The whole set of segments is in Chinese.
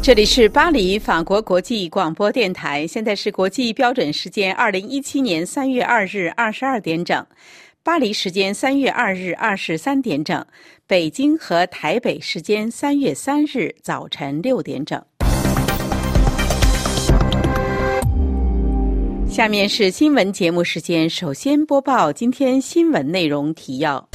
这里是巴黎法国国际广播电台，现在是国际标准时间2017年3月2日22点整，巴黎时间3月2日23点整，北京和台北时间3月3日早晨6点整。下面是新闻节目时间，首先播报今天新闻内容提要。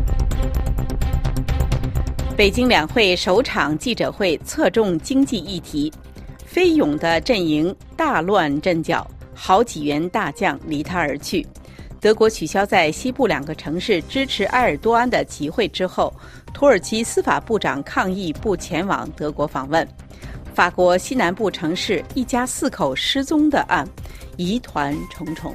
北京两会首场记者会侧重经济议题，飞勇的阵营大乱阵脚，好几员大将离他而去。德国取消在西部2个城市支持埃尔多安的集会之后，土耳其司法部长抗议不前往德国访问。法国西南部城市一家4口失踪的案，疑团重重。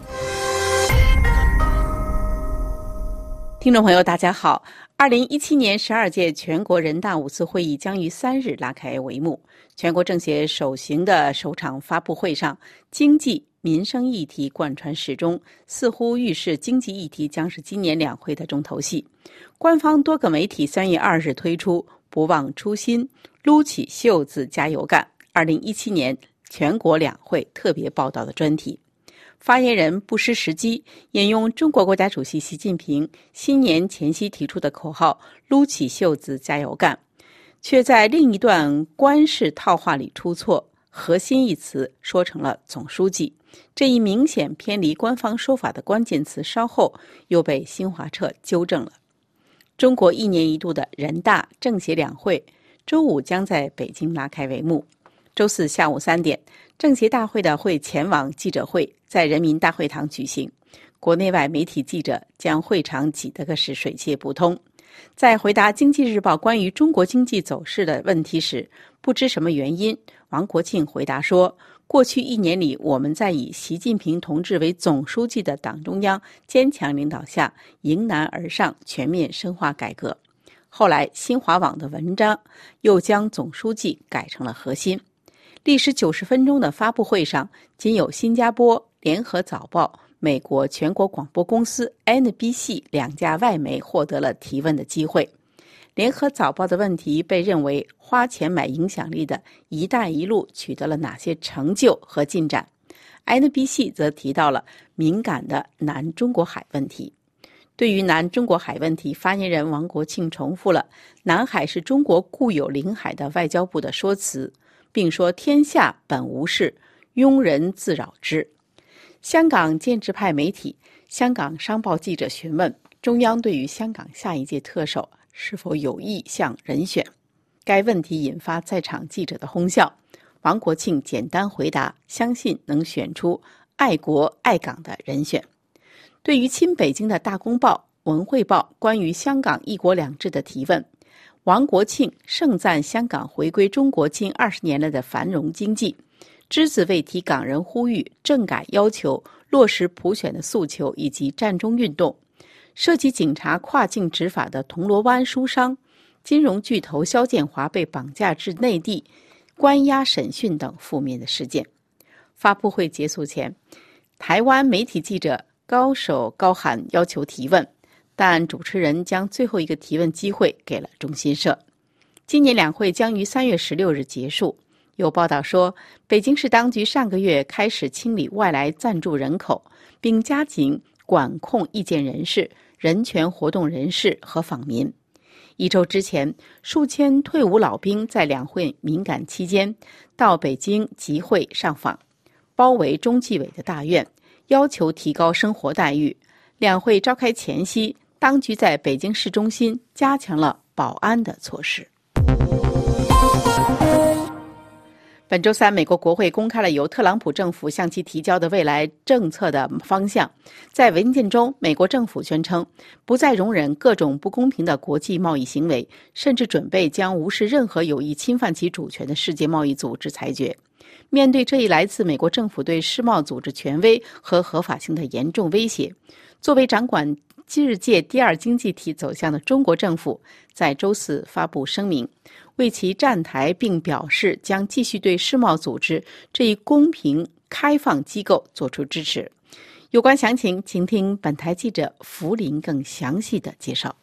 听众朋友大家好，2017年12届全国人大5次会议将于3日拉开帷幕。全国政协首行的首场发布会上，经济民生议题贯穿始终，似乎预示经济议题将是今年两会的重头戏。官方多个媒体3月2日推出不忘初心，撸起袖子加油干2017年全国两会特别报道的专题。发言人不失时机，引用中国国家主席习近平新年前夕提出的口号“撸起袖子加油干”，却在另一段官式套话里出错，核心一词说成了总书记。这一明显偏离官方说法的关键词稍后又被新华社纠正了。中国1年1度的人大政协两会周五将在北京拉开帷幕。周四下午3点，政协大会的会前往记者会在人民大会堂举行，国内外媒体记者将会场挤得个是水泄不通。在回答《经济日报》关于中国经济走势的问题时，不知什么原因，王国庆回答说，过去1年里，我们在以习近平同志为总书记的党中央坚强领导下，迎难而上，全面深化改革。后来新华网的文章又将总书记改成了核心。历时90分钟的发布会上，仅有新加坡联合早报、美国全国广播公司 NBC 2家外媒获得了提问的机会。联合早报的问题被认为花钱买影响力的一带一路取得了哪些成就和进展， NBC 则提到了敏感的南中国海问题。对于南中国海问题，发言人王国庆重复了南海是中国固有领海的外交部的说辞，并说天下本无事，庸人自扰之。香港建制派媒体香港商报记者询问中央对于香港下一届特首是否有意向人选，该问题引发在场记者的哄笑。王国庆简单回答，相信能选出爱国爱港的人选。对于亲北京的大公报、文汇报关于香港一国两制的提问，王国庆盛赞香港回归中国近20年来的繁荣经济，只字未提港人呼吁政改要求、落实普选的诉求以及战中运动，涉及警察跨境执法的铜锣湾书商、金融巨头肖建华被绑架至内地、关押审讯等负面的事件。发布会结束前，台湾媒体记者高手高喊要求提问，但主持人将最后一个提问机会给了中新社。今年两会将于3月16日结束。有报道说，北京市当局上个月开始清理外来暂住人口，并加紧管控意见人士、人权活动人士和访民。1周之前，数千退伍老兵在两会敏感期间到北京集会上访，包围中纪委的大院，要求提高生活待遇。两会召开前夕，当局在北京市中心加强了保安的措施。本周三，美国国会公开了由特朗普政府向其提交的未来政策的方向。在文件中，美国政府宣称不再容忍各种不公平的国际贸易行为，甚至准备将无视任何有意侵犯其主权的世界贸易组织裁决。面对这一来自美国政府对世贸组织权威和合法性的严重威胁，作为掌管世界第2经济体走向的中国政府在周四发布声明，为其站台，并表示将继续对世贸组织这一公平开放机构做出支持。有关详情，请听本台记者福林更详细的介绍。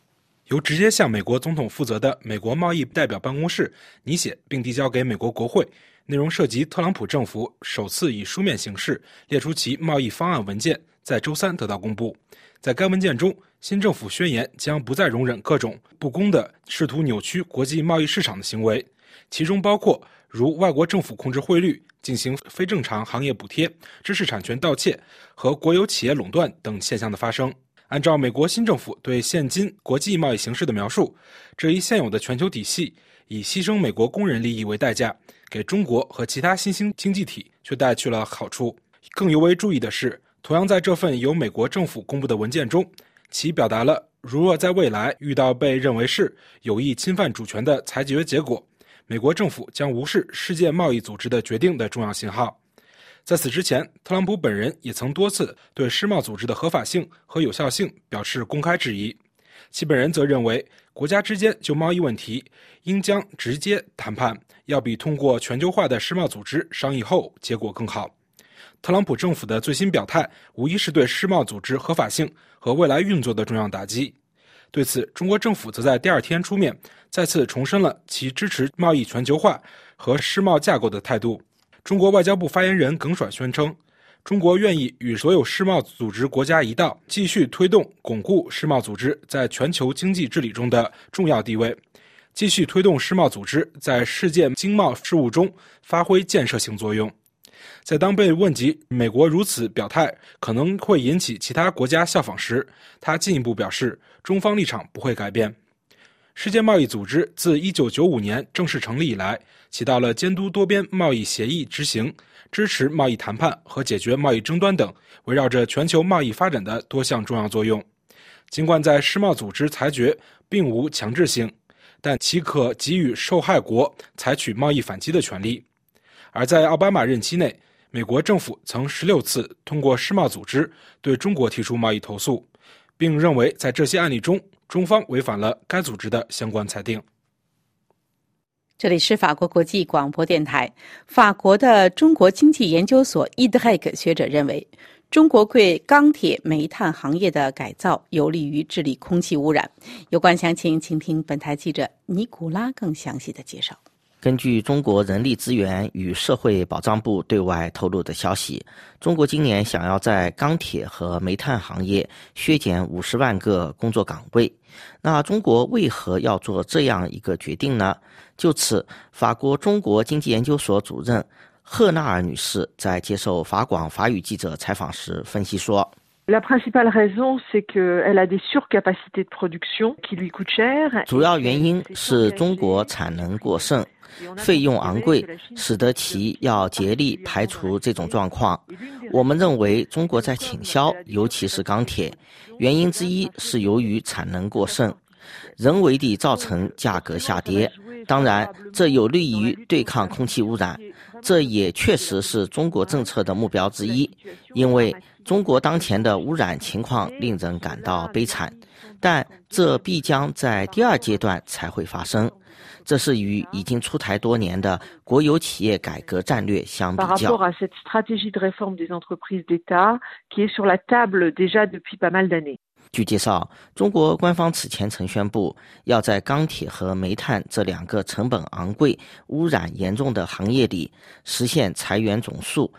由直接向美国总统负责的美国贸易代表办公室拟写并递交给美国国会，内容涉及特朗普政府首次以书面形式列出其贸易方案文件，在周三得到公布。在该文件中，新政府宣言将不再容忍各种不公的试图扭曲国际贸易市场的行为，其中包括如外国政府控制汇率、进行非正常行业补贴、知识产权盗窃和国有企业垄断等现象的发生。按照美国新政府对现今国际贸易形势的描述，这一现有的全球体系以牺牲美国工人利益为代价，给中国和其他新兴经济体却带去了好处。更尤为注意的是，同样在这份由美国政府公布的文件中，其表达了如若在未来遇到被认为是有意侵犯主权的裁决结果，美国政府将无视世界贸易组织的决定的重要信号。在此之前，特朗普本人也曾多次对世贸组织的合法性和有效性表示公开质疑，其本人则认为国家之间就贸易问题应将直接谈判，要比通过全球化的世贸组织商议后结果更好。特朗普政府的最新表态无疑是对世贸组织合法性和未来运作的重要打击。对此，中国政府则在第二天出面再次重申了其支持贸易全球化和世贸架构的态度。中国外交部发言人耿爽宣称，中国愿意与所有世贸组织国家一道，继续推动巩固世贸组织在全球经济治理中的重要地位，继续推动世贸组织在世界经贸事务中发挥建设性作用。在当被问及美国如此表态可能会引起其他国家效仿时，他进一步表示，中方立场不会改变。世界贸易组织自1995年正式成立以来，起到了监督多边贸易协议执行、支持贸易谈判和解决贸易争端等围绕着全球贸易发展的多项重要作用。尽管在世贸组织裁决并无强制性，但其可给予受害国采取贸易反击的权利。而在奥巴马任期内，美国政府曾16次通过世贸组织对中国提出贸易投诉，并认为在这些案例中，中方违反了该组织的相关裁定。 这里是法国国际广播电台。法国的中国经济研究所 IDREC 学者认为，中国对钢铁、煤炭行业的改造有利于治理空气污染。有关详情，请听本台记者尼古拉更详细的介绍。 根据中国人力资源与社会保障部对外透露的消息，中国今年想要在钢铁和煤炭行业削减50万个工作岗位。那中国为何要做这样一个决定呢？就此，法国中国经济研究所主任赫纳尔女士在接受法广法语记者采访时分析说 ，La principale raison, c'est qu'elle a des surcapacités de production qui lui coûtent cher. 主要原因是中国产能过剩，费用昂贵，使得其要竭力排除这种状况。我们认为中国在倾销，尤其是钢铁，原因之一是由于产能过剩，人为地造成价格下跌。当然，这有利于对抗空气污染，这也确实是中国政策的目标之一，因为中国当前的污染情况令人感到悲惨，但这必将在第二阶段才会发生。这是与已经出台多年的国有企业改革战略相比较。 Par rapport à cette stratégie de réforme des entreprises d'État qui est sur la table déjà depuis pas mal d'années. 据介绍，中国官方此前曾宣布，要在钢铁和煤炭这两个成本昂贵、污染严重的行业里实现裁员总数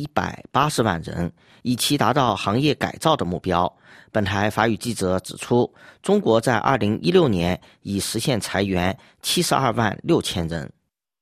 180万人，以期达到行业改造的目标。本台法语记者指出，中国在2016年已实现裁员72万6千人。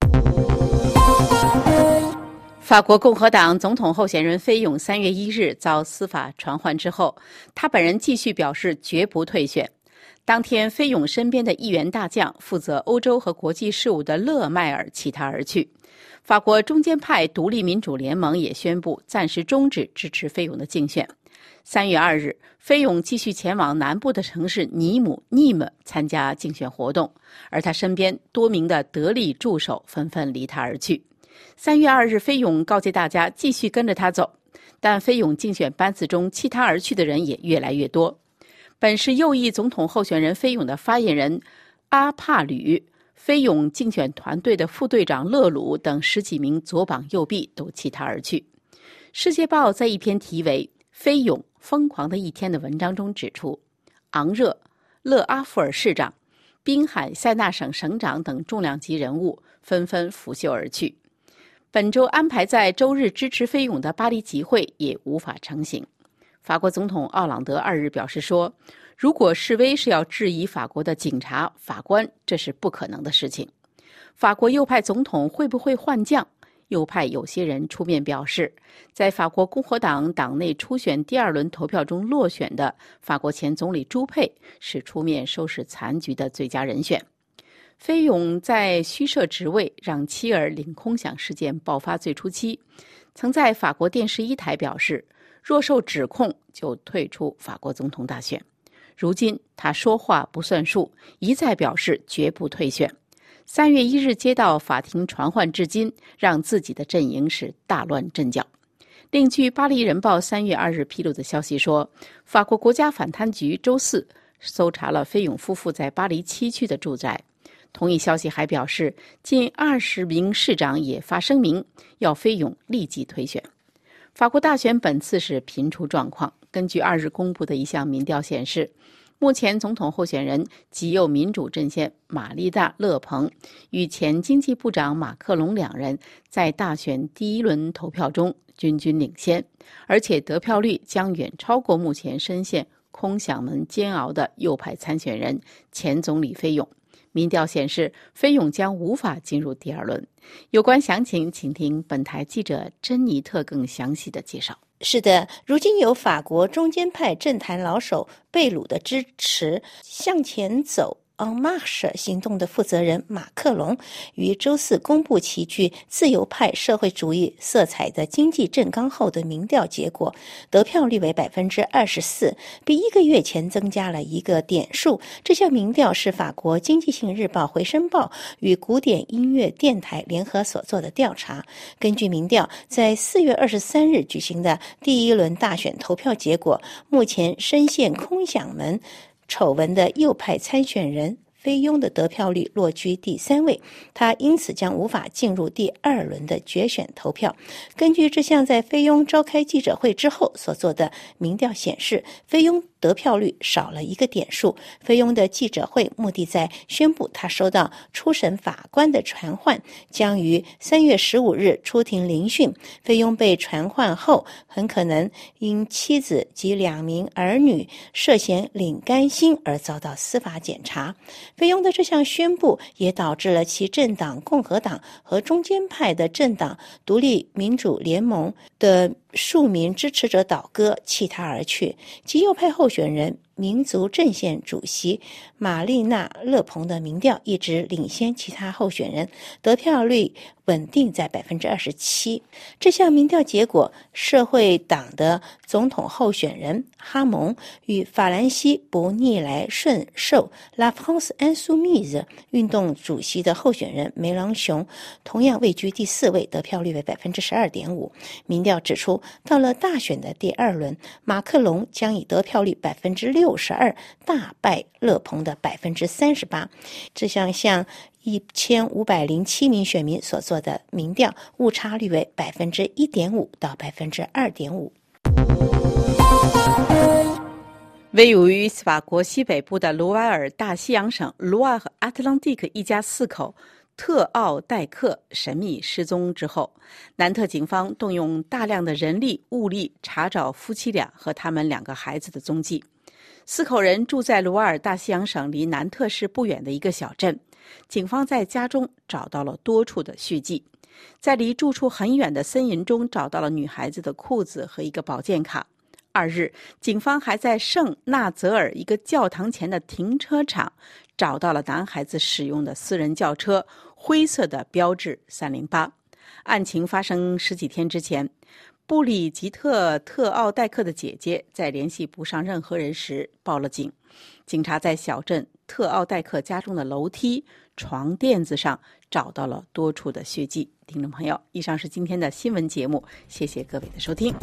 法国共和党总统候选人菲永3月1日遭司法传唤之后，他本人继续表示绝不退选。当天，菲永身边的议员大将、负责欧洲和国际事务的勒迈尔弃他而去。法国中间派独立民主联盟也宣布暂时终止支持菲永的竞选。3月2日，菲永继续前往南部的城市尼姆参加竞选活动，而他身边多名的得力助手纷纷离他而去。3月2日，菲永告诫大家继续跟着他走，但菲永竞选班子中弃他而去的人也越来越多。本是右翼总统候选人菲永的发言人阿帕吕、菲永竞选团队的副队长勒鲁等10几名左膀右臂都弃他而去。世界报在一篇题为《菲永疯狂的一天》的文章中指出，昂热、 勒阿富尔市长、滨海塞纳省省长等重量级人物纷纷拂袖而去。本周安排在周日支持菲勇的巴黎集会也无法成行。法国总统奥朗德2日表示说，如果示威是要质疑法国的警察、法官，这是不可能的事情。法国右派总统会不会换将？右派有些人出面表示，在法国共和党党内初选第2轮投票中落选的法国前总理朱佩是出面收拾残局的最佳人选。菲勇在虚设职位让妻儿领空饷事件爆发最初期，曾在法国电视1台表示，若受指控就退出法国总统大选。如今他说话不算数，一再表示绝不退选。3月1日接到法庭传唤至今，让自己的阵营是大乱阵脚。另据《巴黎人报》3月2日披露的消息说，法国国家反贪局周4搜查了菲勇夫妇在巴黎7区的住宅。同一消息还表示，近20名市长也发声明，要菲勇立即退选。法国大选本次是频出状况。根据2日公布的一项民调显示，目前总统候选人极右民主阵线玛丽娜·勒蓬与前经济部长马克龙2人在大选第1轮投票中均领先，而且得票率将远超过目前深陷空饷门煎熬的右派参选人前总理菲勇。民调显示，菲勇将无法进入第2轮。有关详情，请听本台记者珍妮特更详细的介绍。 是的，如今有法国中间派政坛老手贝鲁的支持，向前走En Marche 行动的负责人马克龙于周4公布其具自由派社会主义色彩的经济政纲后的民调结果，得票率为 24%， 比1个月前增加了1个点数。这项民调是法国经济性日报回声报与古典音乐电台联合所做的调查。根据民调，在4月23日举行的第1轮大选投票结果，目前深陷空饷门丑闻的右派参选人菲庸的得票率落居第3位，他因此将无法进入第2轮的决选投票。根据这项在菲庸召开记者会之后所做的民调显示，菲庸得票率少了1个点数。菲庸的记者会目的在宣布他收到初审法官的传唤，将于3月15日出庭聆讯。菲庸被传唤后，很可能因妻子及2名儿女涉嫌领干薪而遭到司法检查。菲庸的这项宣布也导致了其政党共和党和中间派的政党独立民主联盟的数名支持者倒戈，弃他而去。极右派候选人民族阵线主席玛丽娜·勒蓬的民调一直领先其他候选人，得票率稳定在 27%。 这项民调结果，社会党的总统候选人哈蒙与法兰西不逆来顺受 La France Insoumise 运动主席的候选人梅朗雄同样位居第4位，得票率为 12.5%。 民调指出，到了大选的第2轮，马克龙将以得票率 62%大败勒蓬的 38%。 这项向1507名选民所做的民调，误差率为 1.5% 到 2.5%。 位于法国西北部的卢瓦尔大西洋省卢瓦和阿特兰蒂克一家4口特奥戴克神秘失踪之后，南特警方动用大量的人力物力查找夫妻俩和他们2个孩子的踪迹。4口人住在卢瓦尔大西洋省离南特市不远的一个小镇，警方在家中找到了多处的血迹，在离住处很远的森林中找到了女孩子的裤子和一个保健卡。2日，警方还在圣纳泽尔一个教堂前的停车场找到了男孩子使用的私人轿车，灰色的标致308。案情发生10几天之前，布里吉特·特奥戴克的姐姐在联系不上任何人时报了警。警察在小镇特奥戴克家中的楼梯、床垫子上找到了多处的血迹。听众朋友，以上是今天的新闻节目，谢谢各位的收听。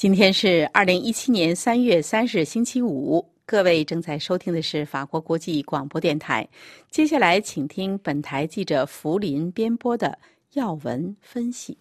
今天是2017年3月30日星期五，各位正在收听的是法国国际广播电台。接下来请听本台记者福林编播的要闻分析。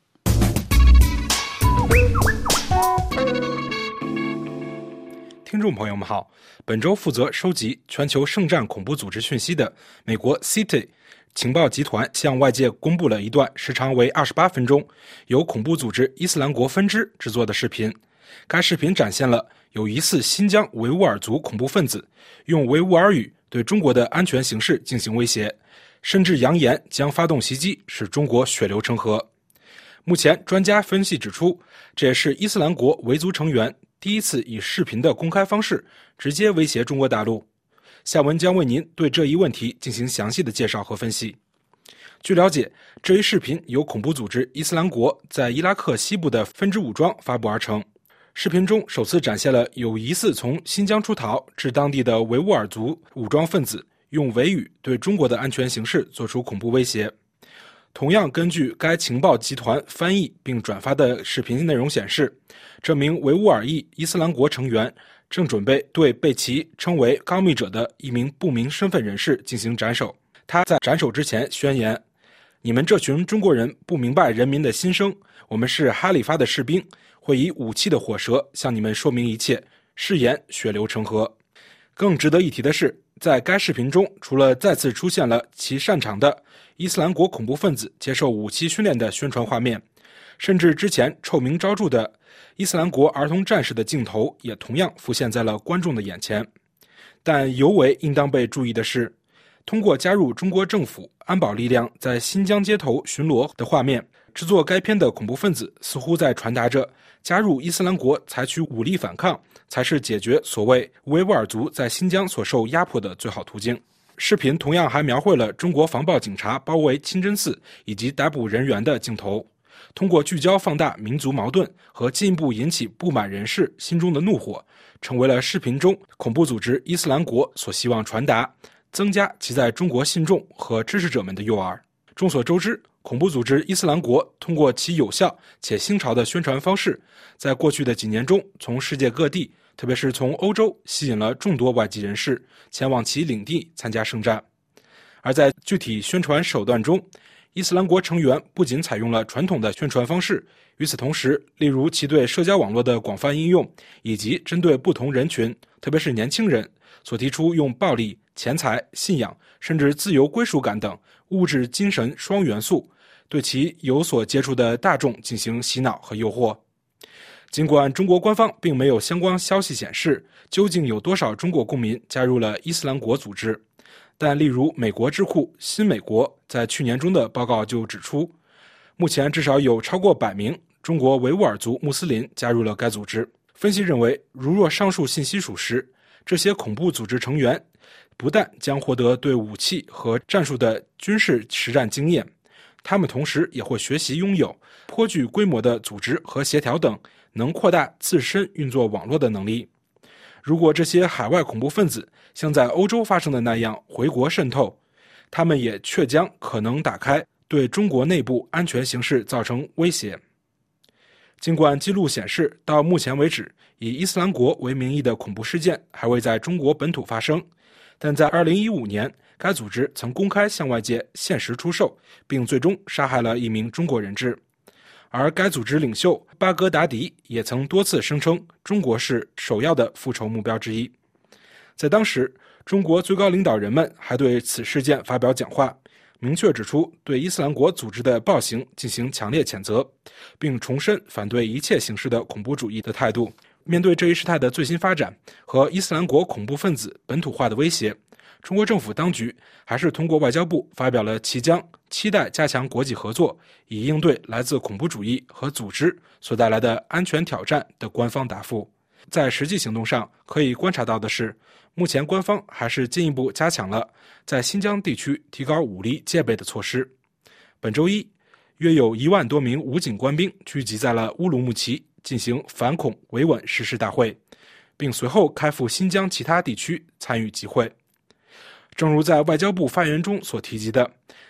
听众朋友们好，本周负责收集全球圣战恐怖组织讯息的美国 CITI 情报集团向外界公布了一段时长为28分钟，由恐怖组织伊斯兰国分支制作的视频。该视频展现了有疑似新疆维吾尔族恐怖分子用维吾尔语对中国的安全形势进行威胁，甚至扬言将发动袭击，使中国血流成河。目前专家分析指出，这也是伊斯兰国维族成员第一次以视频的公开方式直接威胁中国大陆。下文将为您对这一问题进行详细的介绍和分析。据了解，这一视频由恐怖组织伊斯兰国在伊拉克西部的分支武装发布而成。视频中首次展现了有疑似从新疆出逃至当地的维吾尔族武装分子用维语对中国的安全形势做出恐怖威胁。同样根据该情报集团翻译并转发的视频内容显示，这名维吾尔裔伊斯兰国成员正准备对被其称为告密者的一名不明身份人士进行斩首。他在斩首之前宣言：你们这群中国人不明白人民的心声，我们是哈里发的士兵，会以武器的火舌向你们说明一切，誓言血流成河。更值得一提的是，在该视频中，除了再次出现了其擅长的伊斯兰国恐怖分子接受武器训练的宣传画面，甚至之前臭名昭著的伊斯兰国儿童战士的镜头也同样浮现在了观众的眼前。但尤为应当被注意的是，通过加入中国政府安保力量在新疆街头巡逻的画面，制作该片的恐怖分子似乎在传达着加入伊斯兰国采取武力反抗才是解决所谓维吾尔族在新疆所受压迫的最好途径。视频同样还描绘了中国防暴警察包围清真寺以及逮捕人员的镜头，通过聚焦放大民族矛盾和进一步引起不满人士心中的怒火，成为了视频中恐怖组织伊斯兰国所希望传达，增加其在中国信众和支持者们的诱饵。众所周知，恐怖组织伊斯兰国通过其有效且新潮的宣传方式，在过去的几年中从世界各地，特别是从欧洲吸引了众多外籍人士前往其领地参加圣战。而在具体宣传手段中，伊斯兰国成员不仅采用了传统的宣传方式，与此同时，例如其对社交网络的广泛应用，以及针对不同人群，特别是年轻人，所提出用暴力、钱财、信仰，甚至自由归属感等物质精神双元素，对其有所接触的大众进行洗脑和诱惑。尽管中国官方并没有相关消息显示究竟有多少中国公民加入了伊斯兰国组织，但例如美国智库新美国在去年中的报告就指出，目前至少有超过100名中国维吾尔族穆斯林加入了该组织。分析认为，如若上述信息属实，这些恐怖组织成员不但将获得对武器和战术的军事实战经验，他们同时也会学习拥有颇具规模的组织和协调等能扩大自身运作网络的能力。如果这些海外恐怖分子像在欧洲发生的那样回国渗透，他们也确将可能打开对中国内部安全形势造成威胁。尽管记录显示，到目前为止，以伊斯兰国为名义的恐怖事件还未在中国本土发生，但在2015年，该组织曾公开向外界限时出售，并最终杀害了一名中国人质。而该组织领袖巴格达迪也曾多次声称中国是首要的复仇目标之一。在当时，中国最高领导人们还对此事件发表讲话，明确指出对伊斯兰国组织的暴行进行强烈谴责，并重申反对一切形式的恐怖主义的态度。面对这一事态的最新发展和伊斯兰国恐怖分子本土化的威胁，中国政府当局还是通过外交部发表了其将期待加强国际合作，以应对来自恐怖主义和组织所带来的安全挑战的官方答复。在实际行动上，可以观察到的是，目前官方还是进一步加强了在新疆地区提高武力戒备的措施。本周一，约有1万多名武警官兵聚集在了乌鲁木齐进行反恐维稳誓师大会，并随后开赴新疆其他地区参与集会。正如在外交部发言中所提及的，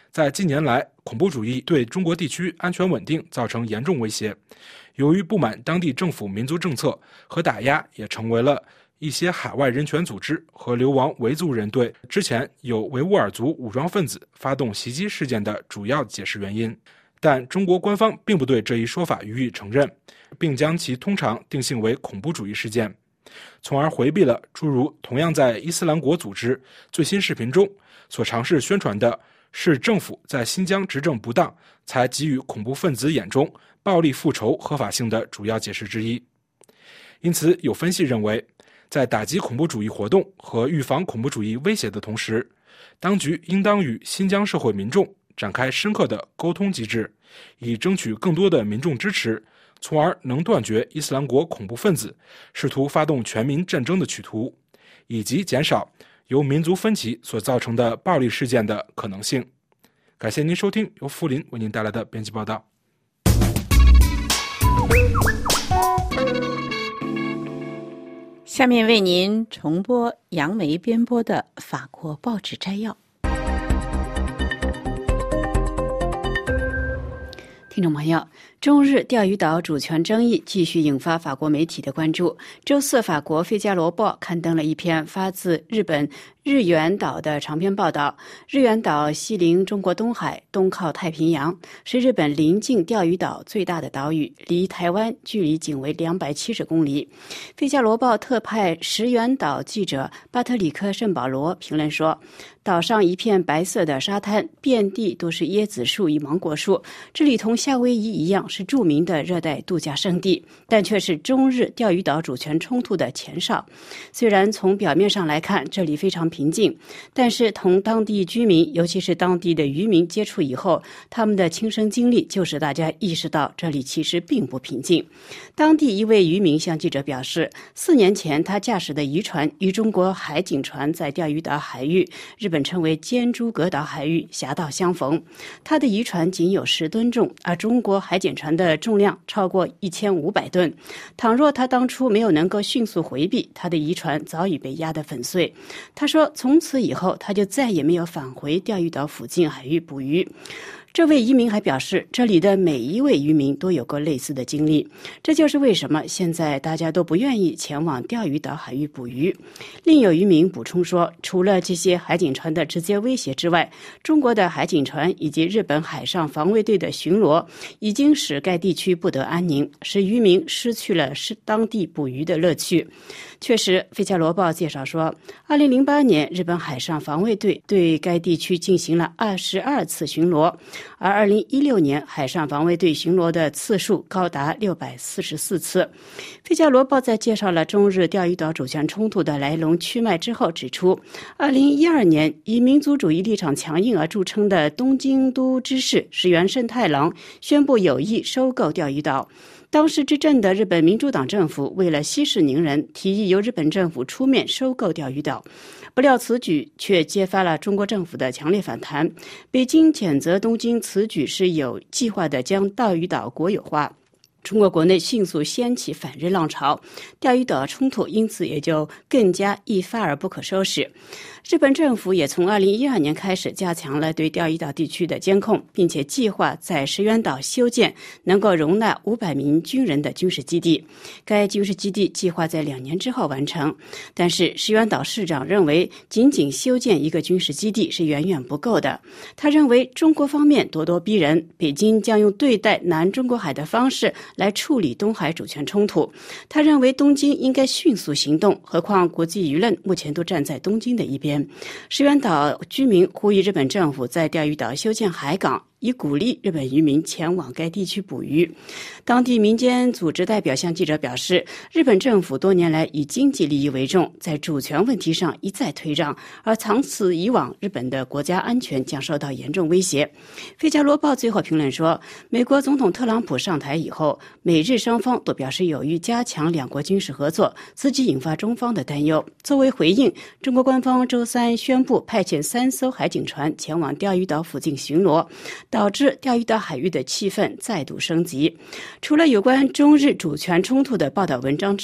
在近年来，恐怖主义对中国地区安全稳定造成严重威胁。由于不满当地政府民族政策和打压，也成为了一些海外人权组织和流亡维族人对之前有维吾尔族武装分子发动袭击事件的主要解释原因。但中国官方并不对这一说法予以承认，并将其通常定性为恐怖主义事件，从而回避了诸如同样在伊斯兰国组织最新视频中所尝试宣传的是政府在新疆执政不当才给予恐怖分子眼中暴力复仇合法性的主要解释之一。因此，有分析认为，在打击恐怖主义活动和预防恐怖主义威胁的同时，当局应当与新疆社会民众展开深刻的沟通机制，以争取更多的民众支持，从而能断绝伊斯兰国恐怖分子试图发动全民战争的企图，以及减少由民族分歧所造成的暴力事件的可能性。感谢您收听由福林为您带来的编辑报道。 下面为您重播杨梅编播的法国报纸摘要。 听众朋友，中日钓鱼岛主权争议继续引发法国媒体的关注。周四，法国《费加罗报》刊登了一篇发自日本日元岛的长篇报道。日元岛西临中国东海，东靠太平洋，是日本邻近钓鱼岛最大的岛屿，离台湾距离仅为270公里。《费加罗报》特派石垣岛记者巴特里克·圣保罗评论说，岛上一片白色的沙滩，遍地都是椰子树与芒果树，这里同夏威夷一样是著名的热带度假胜地，但却是中日钓鱼岛主权冲突的前哨。虽然从表面上来看这里非常平静，但是同当地居民，尤其是当地的渔民接触以后，他们的亲身经历就使大家意识到这里其实并不平静。当地一位渔民向记者表示，4年前他驾驶的渔船与中国海警船在钓鱼岛海域，日本称为尖珠阁岛海域狭道相逢，他的渔船仅有10吨重，而中国海警船的重量超过1500吨。倘若他当初没有能够迅速回避，他的渔船早已被压得粉碎。他说，从此以后他就再也没有返回钓鱼岛附近海域捕鱼。这位渔民还表示，这里的每一位渔民都有过类似的经历，这就是为什么现在大家都不愿意前往钓鱼岛海域捕鱼。另有渔民补充说，除了这些海警船的直接威胁之外，中国的海警船以及日本海上防卫队的巡逻已经使该地区不得安宁，使渔民失去了当地捕鱼的乐趣。确实，《费加罗报》介绍说，2008年日本海上防卫队对该地区进行了22次巡逻，而2016年海上防卫队巡逻的次数高达644次。《费加罗报》在介绍了中日钓鱼岛主权冲突的来龙去脉之后指出，2012年以民族主义立场强硬而著称的东京都知事石原慎太郎宣布有意收购钓鱼岛。当时执政的日本民主党政府为了息事宁人，提议由日本政府出面收购钓鱼岛。不料此举却揭发了中国政府的强烈反弹。北京谴责东京此举是有计划的将钓鱼岛国有化。中国国内迅速掀起反日浪潮，钓鱼岛冲突因此也就更加一发而不可收拾。日本政府也从2012年开始加强了对钓鱼岛地区的监控，并且计划在石垣岛修建能够容纳500名军人的军事基地。该军事基地计划在2年之后完成，但是石垣岛市长认为仅仅修建一个军事基地是远远不够的。他认为中国方面咄咄逼人，北京将用对待南中国海的方式来处理东海主权冲突。他认为东京应该迅速行动，何况国际舆论目前都站在东京的一边。石垣岛居民呼吁日本政府在钓鱼岛修建海港，以鼓励日本渔民前往该地区捕鱼。当地民间组织代表向记者表示，日本政府多年来以经济利益为重，在主权问题上一再退让，而长此以往，日本的国家安全将受到严重威胁。费加罗报最后评论说，美国总统特朗普上台以后，美日双方都表示有意加强两国军事合作，此举引发中方的担忧。作为回应，中国官方周3宣布派遣3艘海警船前往钓鱼岛附近巡逻，导致钓鱼岛海域的气氛再度升级。除了有关中日主权冲突的报道文章之外，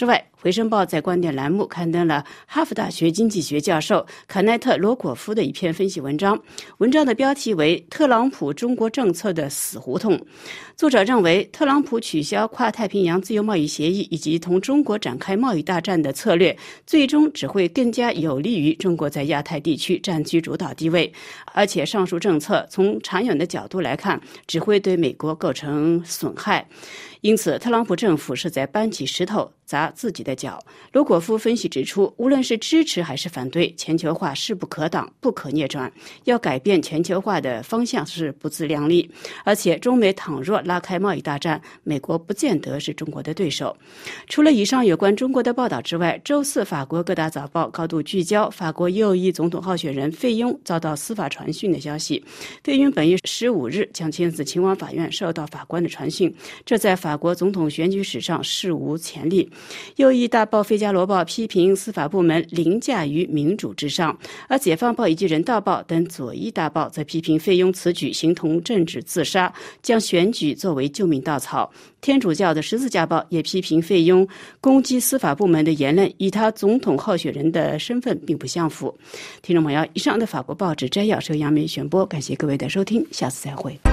回声报在观点栏目刊登了哈佛大学经济学教授卡奈特·罗果夫的一篇分析文章，文章的标题为《特朗普中国政策的死胡同》。作者认为，特朗普取消跨太平洋自由贸易协议以及同中国展开贸易大战的策略，最终只会更加有利于中国在亚太地区占据主导地位，而且上述政策从长远的角度来看，只会对美国构成损害。因此，特朗普政府是在搬起石头砸自己的脚。罗果夫分析指出，无论是支持还是反对，全球化势不可挡，不可逆转。要改变全球化的方向是不自量力，而且中美倘若拉开贸易大战，美国不见得是中国的对手。除了以上有关中国的报道之外，周四法国各大早报高度聚焦法国右翼总统候选人费雍遭到司法传讯的消息。费雍本月15日将亲自前往法院受到法官的传讯，这在法国总统选举史上史无前例。右翼大报《费加罗报》批评司法部门凌驾于民主之上，而《解放报》以及《人道报》等左翼大报则批评费雍此举形同政治自杀，将选举作为救命稻草。天主教的《十字架报》也批评费雍攻击司法部门的言论与他总统候选人的身份并不相符。听众朋友，以上的法国报纸摘要是由杨梅选播，感谢各位的收听，下次再会。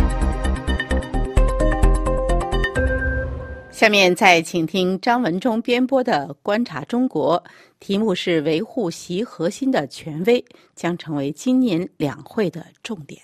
下面再请听张文忠编播的《观察中国》，题目是维护习核心的权威，将成为今年两会的重点。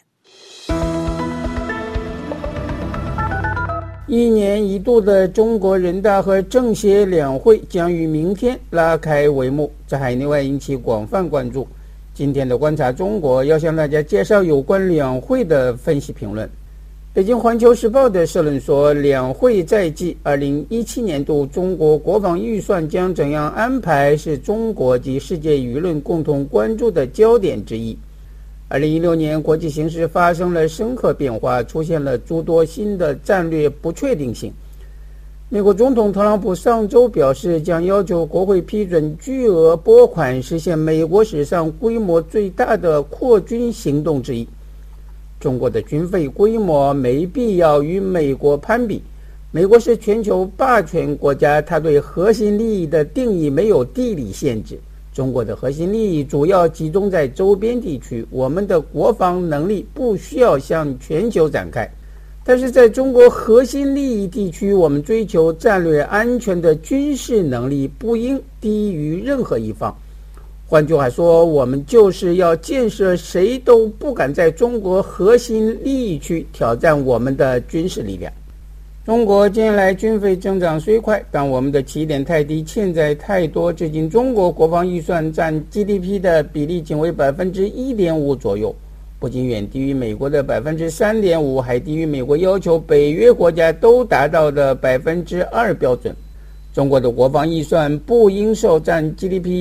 一年一度的中国人大和政协两会将于明天拉开帷幕，这海内外引起广泛关注。今天的《观察中国》要向大家介绍有关两会的分析评论。北京环球时报的社论说，两会在即，2017年度中国国防预算将怎样安排是中国及世界舆论共同关注的焦点之一。2016年国际形势发生了深刻变化，出现了诸多新的战略不确定性。美国总统特朗普上周表示，将要求国会批准巨额拨款，实现美国史上规模最大的扩军行动之一。中国的军费规模没必要与美国攀比，美国是全球霸权国家，它对核心利益的定义没有地理限制。中国的核心利益主要集中在周边地区，我们的国防能力不需要向全球展开。但是在中国核心利益地区，我们追求战略安全的军事能力不应低于任何一方。换句话说，我们就是要建设谁都不敢在中国核心利益区挑战我们的军事力量。中国近年来军费增长虽快，但我们的起点太低，欠债太多，至今中国国防预算占 GDP 的比例仅为 1.5% 左右，不仅远低于美国的 3.5%， 还低于美国要求北约国家都达到的 2% 标准。中国的国防预算不应受占 GDP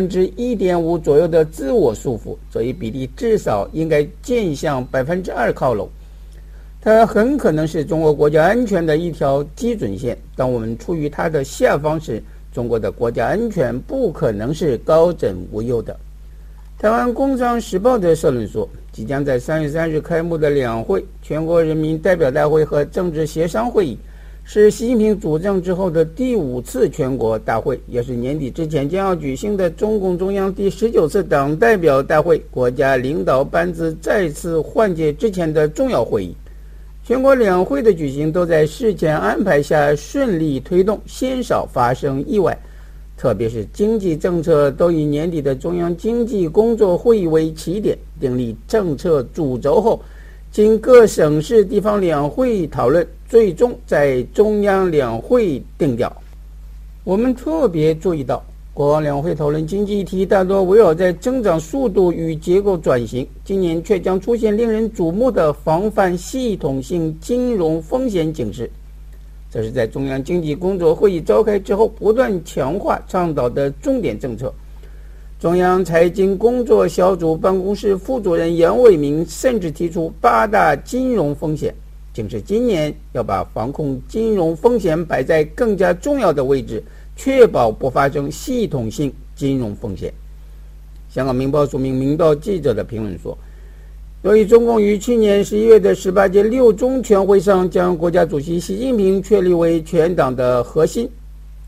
1.5% 左右的自我束缚，这一比例至少应该渐向 2% 靠拢。它很可能是中国国家安全的一条基准线，当我们处于它的下方时，中国的国家安全不可能是高枕无忧的。台湾工商时报的社论说，即将在3月3日开幕的两会，全国人民代表大会和政治协商会议，是习近平主政之后的第5次全国大会，也是年底之前将要举行的中共中央第19次党代表大会国家领导班子再次换届之前的重要会议。全国两会的举行都在事前安排下顺利推动，鲜少发生意外。特别是经济政策都以年底的中央经济工作会议为起点，订立政策主轴后，经各省市地方两会讨论，最终在中央两会定调。我们特别注意到，国防两会讨论经济议题大多围绕在增长速度与结构转型，今年却将出现令人瞩目的防范系统性金融风险警示。这是在中央经济工作会议召开之后不断强化倡导的重点政策。中央财经工作小组办公室副主任杨伟明甚至提出8大金融风险，警示今年要把防控金融风险摆在更加重要的位置，确保不发生系统性金融风险。香港明报署名明报记者的评论说，由于中共于去年11月的18届6中全会上将国家主席习近平确立为全党的核心，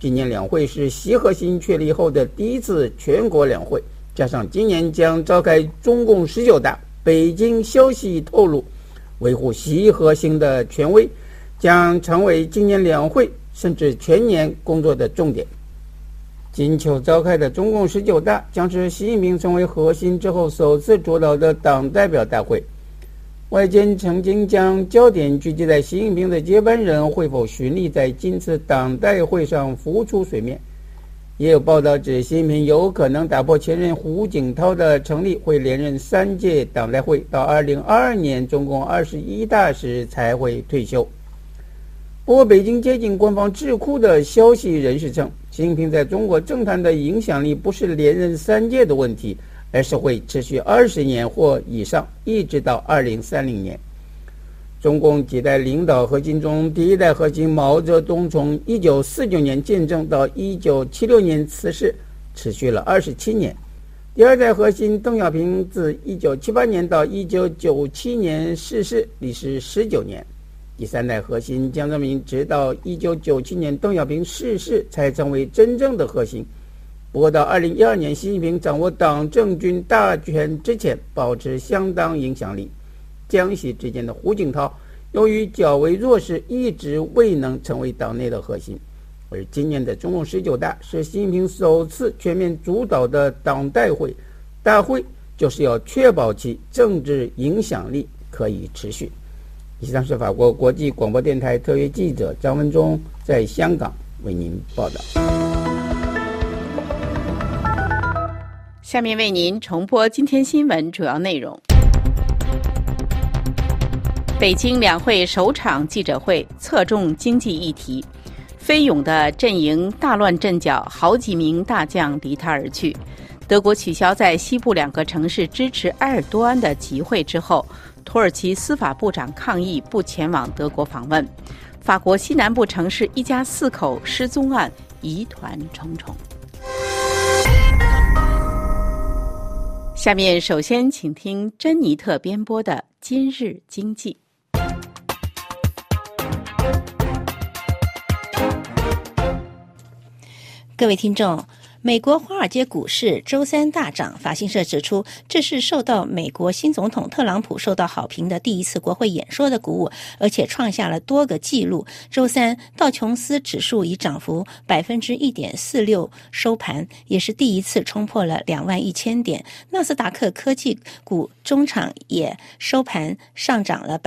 今年两会是习核心确立后的第一次全国两会，加上今年将召开中共19大，北京消息透露，维护习核心的权威将成为今年两会甚至全年工作的重点。金秋召开的中共19大将是习近平成为核心之后首次主导的党代表大会。外间曾经将焦点聚集在习近平的接班人会否循例在今次党代会上浮出水面，也有报道指习近平有可能打破前任胡锦涛的成立，会连任3届党代会，到2022年中共21大时才会退休。不过北京接近官方智库的消息人士称，习近平在中国政坛的影响力不是连任3届的问题，而是会持续20年或以上，一直到2030年。中共几代领导核心中，第一代核心毛泽东从1949年建政到1976年辞世，持续了27年。第二代核心邓小平自1978年到1997年逝世，历时19年。第三代核心江泽民直到1997年邓小平逝世才成为真正的核心。不过到2012年习近平掌握党政军大权之前，保持相当影响力。江习之间的胡锦涛由于较为弱势，一直未能成为党内的核心。而今年的中共19大是习近平首次全面主导的党代会，大会就是要确保其政治影响力可以持续。以上是法国国际广播电台特约记者张文忠在香港为您报道。 下面为您重播今天新闻主要内容。北京两会首场记者会侧重经济议题，飞勇的阵营大乱阵脚，好几名大将离他而去。德国取消在西部2个城市支持埃尔多安的集会之后，土耳其司法部长抗议不前往德国访问。法国西南部城市一家4口失踪案疑团重重。下面首先请听珍妮特编播的今日经济。 各位听众，美国华尔街股市周三大涨，法新社指出，这是受到美国新总统特朗普受到好评的第一次国会演说的鼓舞，而且创下了多个纪录。周三，道琼斯指数以涨幅 1.46% 收盘，也是第一次冲破了21000点。纳斯达克科技股中场也收盘上涨了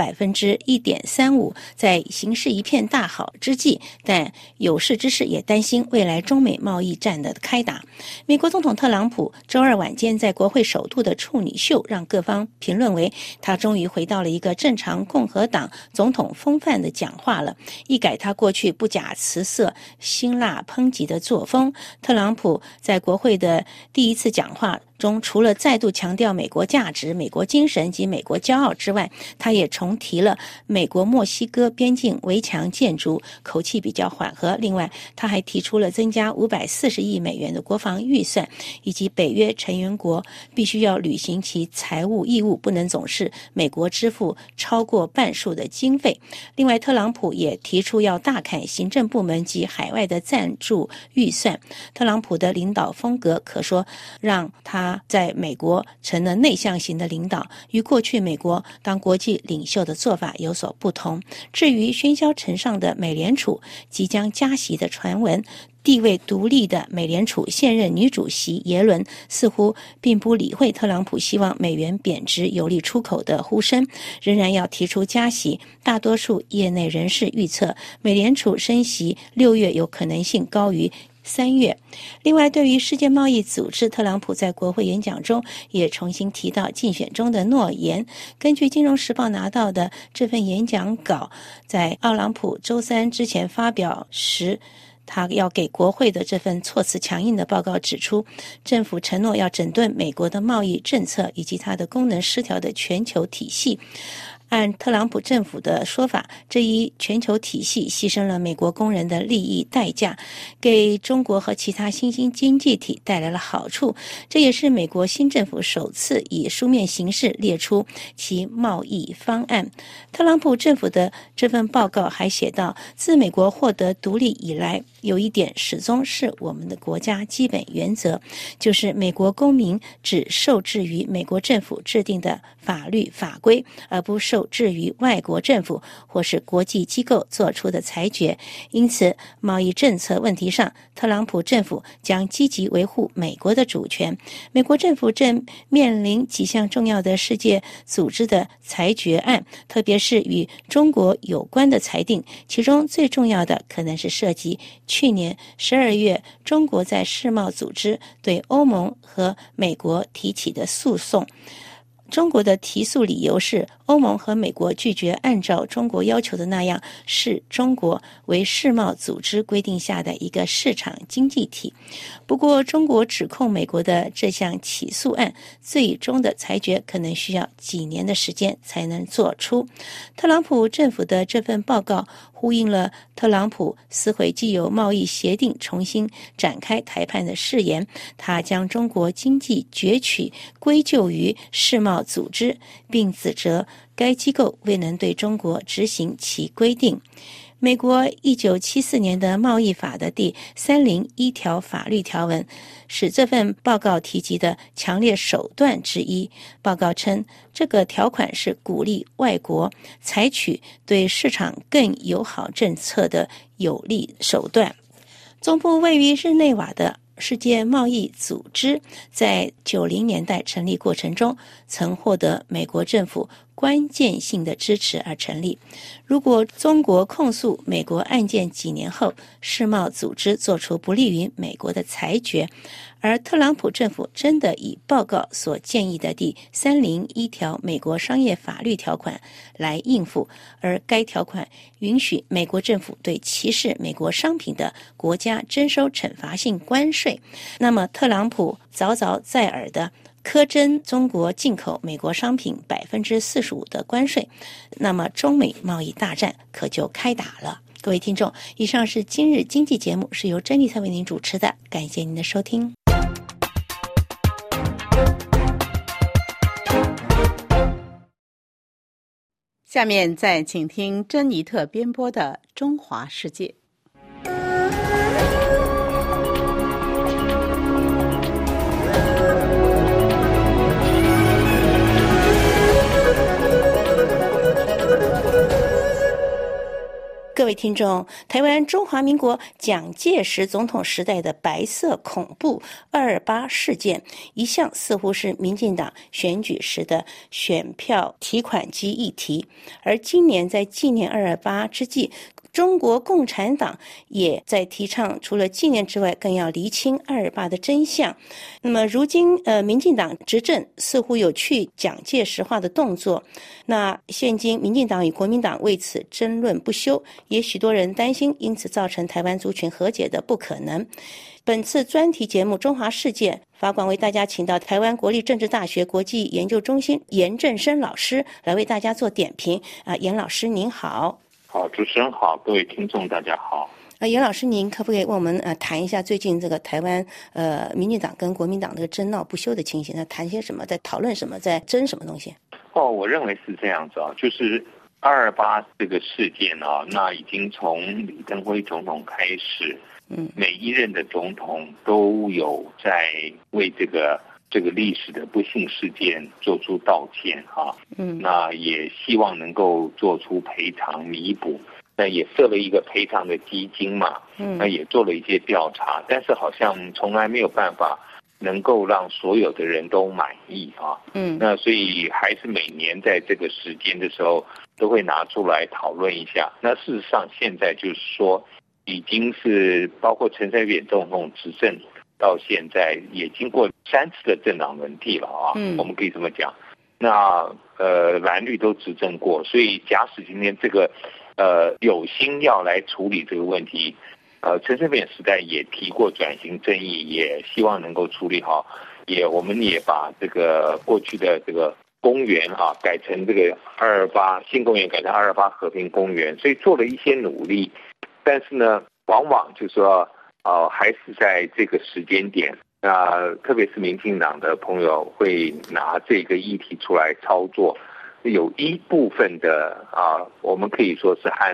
1.35%。在形势一片大好之际，但有识之士也担心未来中美贸易战的开打。美国总统特朗普周二晚间在国会首度的处女秀，让各方评论为他终于回到了一个正常共和党总统风范的讲话了，一改他过去不假辞色、辛辣抨击的作风。特朗普在国会的第一次讲话中，除了再度强调美国价值、美国精神及美国骄傲之外，他也重提了美国墨西哥边境围墙建筑，口气比较缓和。另外，他还提出了增加540亿美元的国防预算，以及北约成员国必须要履行其财务义务，不能总是美国支付超过半数的经费。另外，特朗普也提出要大砍行政部门及海外的赞助预算。特朗普的领导风格可说让他在美国成了内向型的领导，与过去美国当国际领袖的做法有所不同。至于喧嚣尘上的美联储即将加息的传闻，地位独立的美联储现任女主席耶伦似乎并不理会特朗普希望美元贬值有利出口的呼声，仍然要提出加息。大多数业内人士预测，美联储升息6月有可能性高于3月。另外，对于世界贸易组织，特朗普在国会演讲中也重新提到竞选中的诺言。根据《金融时报》拿到的这份演讲稿，在特朗普周三之前发表时，他要给国会的这份措辞强硬的报告指出，政府承诺要整顿美国的贸易政策以及它的功能失调的全球体系。按特朗普政府的说法，这一全球体系牺牲了美国工人的利益代价，给中国和其他新兴经济体带来了好处。这也是美国新政府首次以书面形式列出其贸易方案。特朗普政府的这份报告还写道，自美国获得独立以来， 有一点始终是我们的国家基本原则，就是美国公民只受制于美国政府制定的法律法规，而不受制于外国政府或是国际机构做出的裁决。因此，贸易政策问题上，特朗普政府将积极维护美国的主权。美国政府正面临几项重要的世界组织的裁决案，特别是与中国有关的裁定，其中最重要的可能是涉及去年12月中国在世贸组织对欧盟和美国提起的诉讼。中国的提诉理由是欧盟和美国拒绝按照中国要求的那样视中国为世贸组织规定下的一个市场经济体。不过，中国指控美国的这项起诉案最终的裁决可能需要几年的时间才能做出。特朗普政府的这份报告呼应了特朗普撕毁既有贸易协定重新展开谈判的誓言，他将中国经济攫取归咎于世贸组织，并指责该机构未能对中国执行其规定。美国1974年的贸易法的第301条法律条文是这份报告提及的强烈手段之一。报告称，这个条款是鼓励外国采取对市场更友好政策的有力手段。总部位于日内瓦的世界贸易组织在90年代成立过程中，曾获得美国政府关键性的支持而成立。如果中国控诉美国案件几年后，世贸组织做出不利于美国的裁决，而特朗普政府真的以报告所建议的第301条美国商业法律条款来应付，而该条款允许美国政府对歧视美国商品的国家征收惩罚性关税，那么特朗普早早在耳的苛征中国进口美国商品45%的关税，那么中美贸易大战可就开打了。各位听众，以上是今日经济节目，是由珍妮特为您主持的，感谢您的收听。 下面再请听珍妮特编播的《中华世界》。 各位听众，台湾中华民国蒋介石总统时代的白色恐怖228事件，一向似乎是民进党选举时的选票提款机议题，而今年在纪念228之际，中国共产党也在提倡除了纪念之外，更要厘清228的真相。那么如今民进党执政似乎有去蒋介石化的动作，那现今民进党与国民党为此争论不休，也许多人担心因此造成台湾族群和解的不可能。本次专题节目《中华世界》，法广为大家请到台湾国立政治大学国际研究中心严正生老师来为大家做点评。严老师您好。 好，主持人好，各位听众大家好。 严老师，您可不可以为我们谈一下最近这个台湾民进党跟国民党的争闹不休的情形？那谈些什么，在讨论什么，在争什么东西？ 我认为是这样子啊，就是228这个事件啊，那已经从李登辉总统开始，每一任的总统都有在为这个历史的不幸事件做出道歉啊，那也希望能够做出赔偿弥补，那也设了一个赔偿的基金嘛，那也做了一些调查，但是好像从来没有办法能够让所有的人都满意啊，那所以还是每年在这个时间的时候都会拿出来讨论一下。那事实上现在就是说，已经是包括陈水扁总统执政到现在也经过3次的政党轮替了啊，我们可以这么讲。那蓝绿都执政过，所以假使今天这个有心要来处理这个问题，陈水扁时代也提过转型正义，也希望能够处理好，我们也把这个过去的这个公园啊改成这个228新公园，改成228和平公园，所以做了一些努力，但是呢，往往就是说还是在这个时间点，特别是民进党的朋友会拿这个议题出来操作，有一部分的我们可以说是和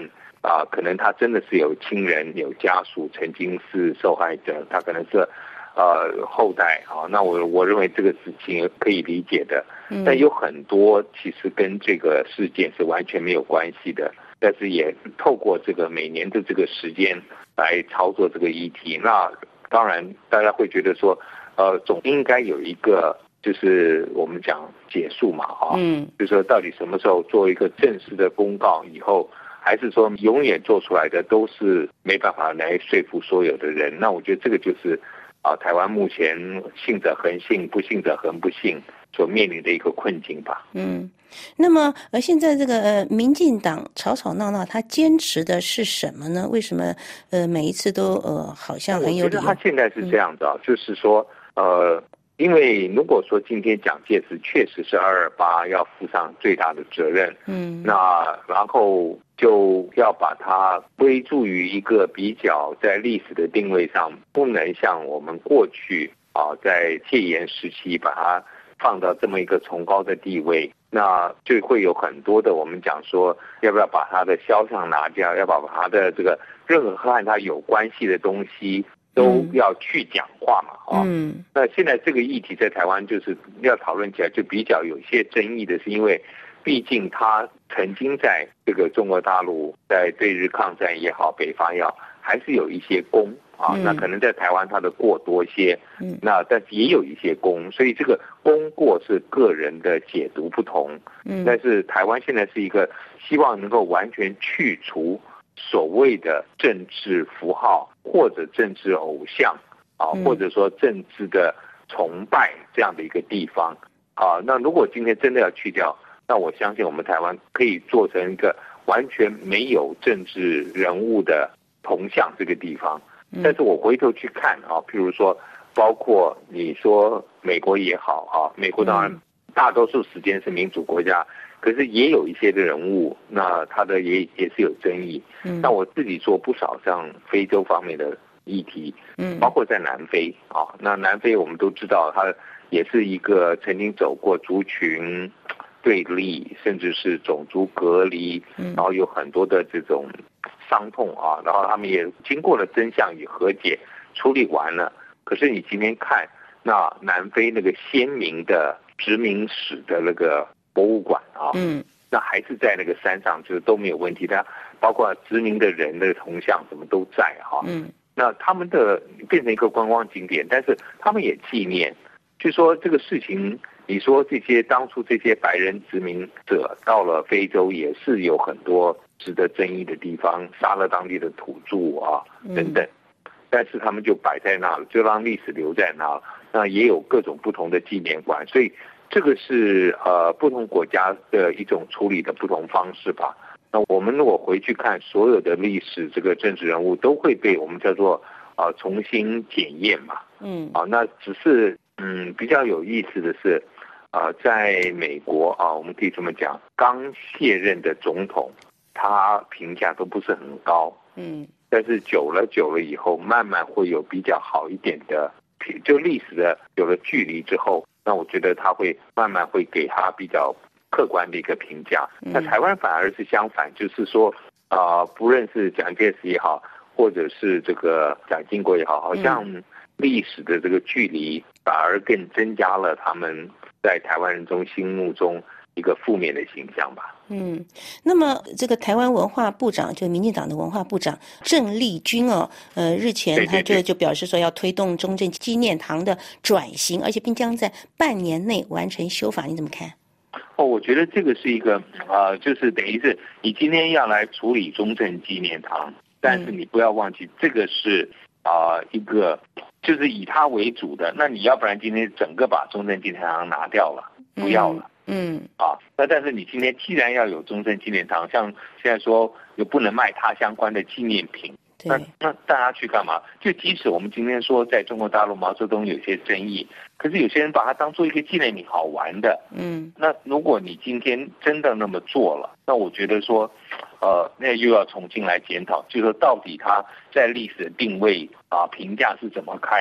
可能他真的是有亲人有家属曾经是受害者，他可能是后代啊，那我认为这个事情可以理解的。但有很多其实跟这个事件是完全没有关系的，但是也透过这个每年的这个时间来操作这个议题。那当然大家会觉得说总应该有一个就是我们讲结束嘛就是说到底什么时候做一个正式的公告以后，还是说永远做出来的都是没办法来说服所有的人。那我觉得这个就是台湾目前信者恒信，不信者恒不信所面临的一个困境吧。 那么现在这个民进党吵吵闹闹，他坚持的是什么呢？为什么每一次都好像很有理由？ 我觉得他现在是这样的就是说因为如果说今天蒋介石确实是228要负上最大的责任，那然后就要把它归注于一个比较在历史的定位上，不能像我们过去在戒严时期把它放到这么一个崇高的地位，那就会有很多的我们讲说要不要把它的肖像拿掉，要把它的这个任何和它有关系的东西都要去讲话嘛那现在这个议题在台湾就是要讨论起来就比较有些争议的，是因为毕竟他曾经在这个中国大陆在对日抗战也好，北伐也好，还是有一些功那可能在台湾他的过多些那但是也有一些功，所以这个功过是个人的解读不同但是台湾现在是一个希望能够完全去除所谓的政治符号或者政治偶像或者说政治的崇拜这样的一个地方那如果今天真的要去掉，那我相信我们台湾可以做成一个完全没有政治人物的铜像这个地方但是我回头去看譬如说包括你说美国也好美国当然大多数时间是民主国家，可是也有一些的人物，那他的也是有争议那我自己做不少像非洲方面的议题包括在南非那南非我们都知道它也是一个曾经走过族群对立甚至是种族隔离然后有很多的这种伤痛然后他们也经过了真相与和解处理完了，可是你今天看那南非那个鲜明的殖民史的那个博物馆那还是在那个山上，就是都没有问题的，包括殖民的人的铜像什么都在那他们的变成一个观光景点，但是他们也纪念，就说这个事情，你说这些当初这些白人殖民者到了非洲也是有很多值得争议的地方，杀了当地的土著等等，但是他们就摆在那了，就让历史留在那了，那也有各种不同的纪念馆，所以这个是不同国家的一种处理的不同方式吧。那我们如果回去看所有的历史，这个政治人物都会被我们叫做重新检验嘛。那只是比较有意思的是在美国我们可以这么讲，刚卸任的总统他评价都不是很高但是久了以后慢慢会有比较好一点的，就历史的有了距离之后，那我觉得他会慢慢会给他比较客观的一个评价那台湾反而是相反，就是说不论是蒋介石也好或者是这个蒋经国也好，好像历史的这个距离反而更增加了他们在台湾人中心目中一个负面的形象吧。 那么这个台湾文化部长，就民进党的文化部长郑丽君日前他就表示说要推动中正纪念堂的转型，而且并将在半年内完成修法，你怎么看？ 我觉得这个是一个就是等于是你今天要来处理中正纪念堂，但是你不要忘记这个是一个就是以它为主的，那你要不然今天整个把中正纪念堂拿掉了，不要了。那但是你今天既然要有中正纪念堂，像现在说又不能卖它相关的纪念品，那大家去干嘛？就即使我们今天说在中国大陆毛泽东有些争议，可是有些人把它当做一个纪念品好玩的。那如果你今天真的那么做了，那我觉得说那又要重新来检讨，就是说到底他在历史的定位评价是怎么开，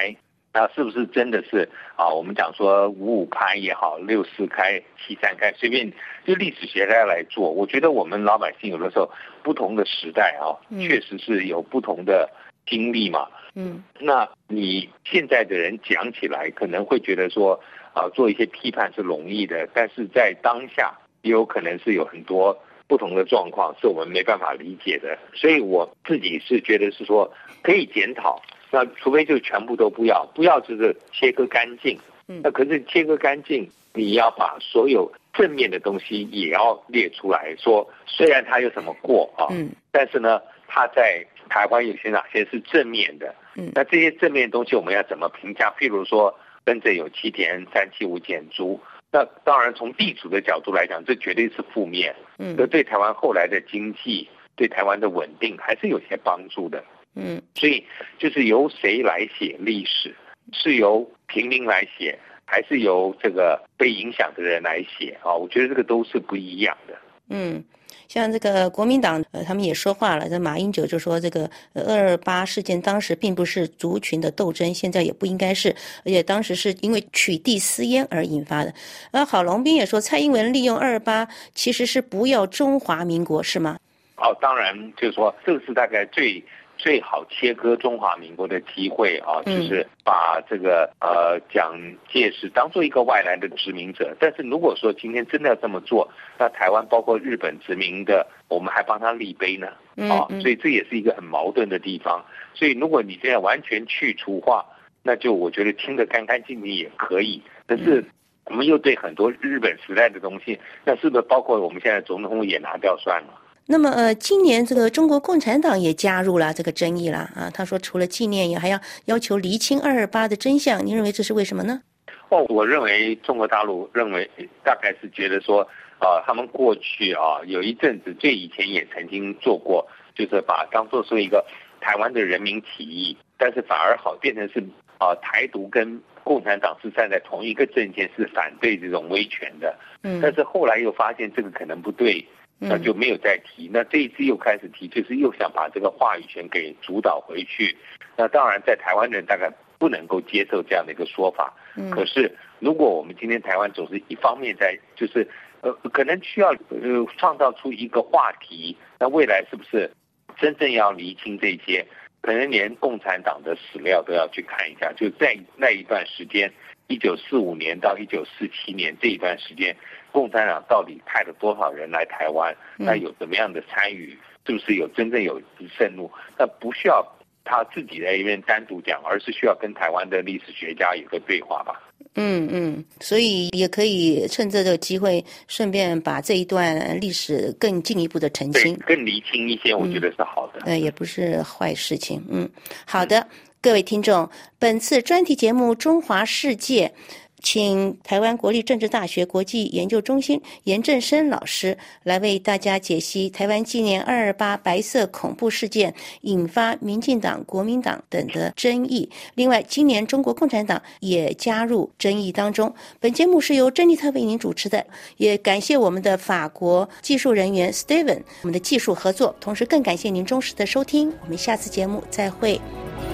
那是不是真的是我们讲说55开也好，64开、73开，随便就历史学家来做。我觉得我们老百姓有的时候不同的时代确实是有不同的经历嘛。那你现在的人讲起来可能会觉得说做一些批判是容易的，但是在当下也有可能是有很多不同的状况是我们没办法理解的。所以我自己是觉得是说可以检讨，那除非就全部都不要就是切割干净。那可是切割干净，你要把所有正面的东西也要列出来说，虽然它有什么过但是呢，它在台湾有些哪些是正面的。那这些正面的东西我们要怎么评价？譬如说跟着有7田375减租，那当然从地主的角度来讲，这绝对是负面。这对台湾后来的经济，对台湾的稳定还是有些帮助的。所以就是由谁来写历史，是由平民来写，还是由这个被影响的人来写我觉得这个都是不一样的。 像这个国民党他们也说话了，这马英九就说这个228事件当时并不是族群的斗争，现在也不应该是，而且当时是因为取缔私烟而引发的。郝龙斌也说蔡英文利用228其实是不要中华民国，是吗？ 当然就是说这个是大概最好切割中华民国的机会就是把这个蒋介石当做一个外来的殖民者。但是如果说今天真的要这么做，那台湾包括日本殖民的，我们还帮他立碑呢所以这也是一个很矛盾的地方。所以如果你现在完全去除化，那就我觉得清得干干净净也可以。但是我们又对很多日本时代的东西，那是不是包括我们现在总统也拿掉算了？ 那么今年这个中国共产党也加入了这个争议了他说除了纪念也还要求厘清228的真相，您认为这是为什么呢？ 我认为中国大陆认为大概是觉得说他们过去有一阵子最以前也曾经做过，就是把当作是一个台湾的人民起义，但是反而变成是台独跟共产党是站在同一个阵线，是反对这种威权的。但是后来又发现这个可能不对，那就没有再提。那这一次又开始提，就是又想把这个话语权给主导回去。那当然在台湾人大概不能够接受这样的一个说法。可是如果我们今天台湾总是一方面在就是可能需要创造出一个话题，那未来是不是真正要厘清这些，可能连共产党的史料都要去看一下。就在那一段时间1945年到1947年这一段时间，共产党到底派了多少人来台湾，那有怎么样的参与，是不是有真正有渗入，那不需要他自己在一边单独讲，而是需要跟台湾的历史学家有个对话吧。 所以也可以趁这个机会顺便把这一段历史更进一步的澄清， 更厘清一些，我觉得是好的。 也不是坏事情。好的，各位听众，本次专题节目《中华世界》请台湾国立政治大学国际研究中心严正生老师来为大家解析台湾纪念228白色恐怖事件引发民进党、国民党等的争议。另外，今年中国共产党也加入争议当中。本节目是由珍妮特为您主持的，也感谢我们的法国技术人员 Steven 我们的技术合作，同时更感谢您忠实的收听。我们下次节目再会。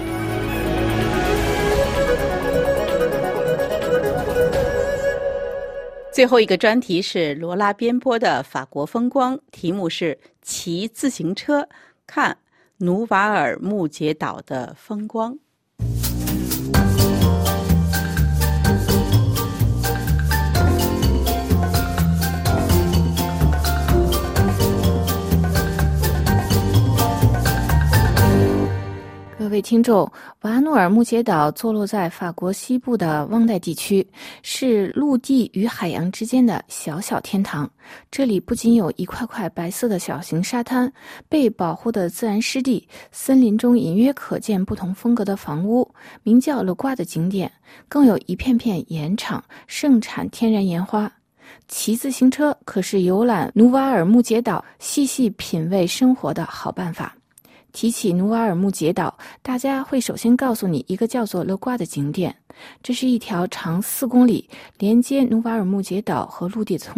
最后一个专题是罗拉编播的法国风光，题目是骑自行车看努瓦尔木杰岛的风光。 各位听众，瓦努尔木杰岛坐落在法国西部的旺代地区，是陆地与海洋之间的小小天堂。这里不仅有一块块白色的小型沙滩，被保护的自然湿地，森林中隐约可见不同风格的房屋，名叫勒瓜的景点，更有一片片盐场，盛产天然盐花。骑自行车可是游览努瓦尔木杰岛、细细品味生活的好办法。提起努瓦尔木杰岛，大家会首先告诉你一个叫做勒瓜的景点。这是一条长4公里连接努瓦尔木杰岛和陆地的通道，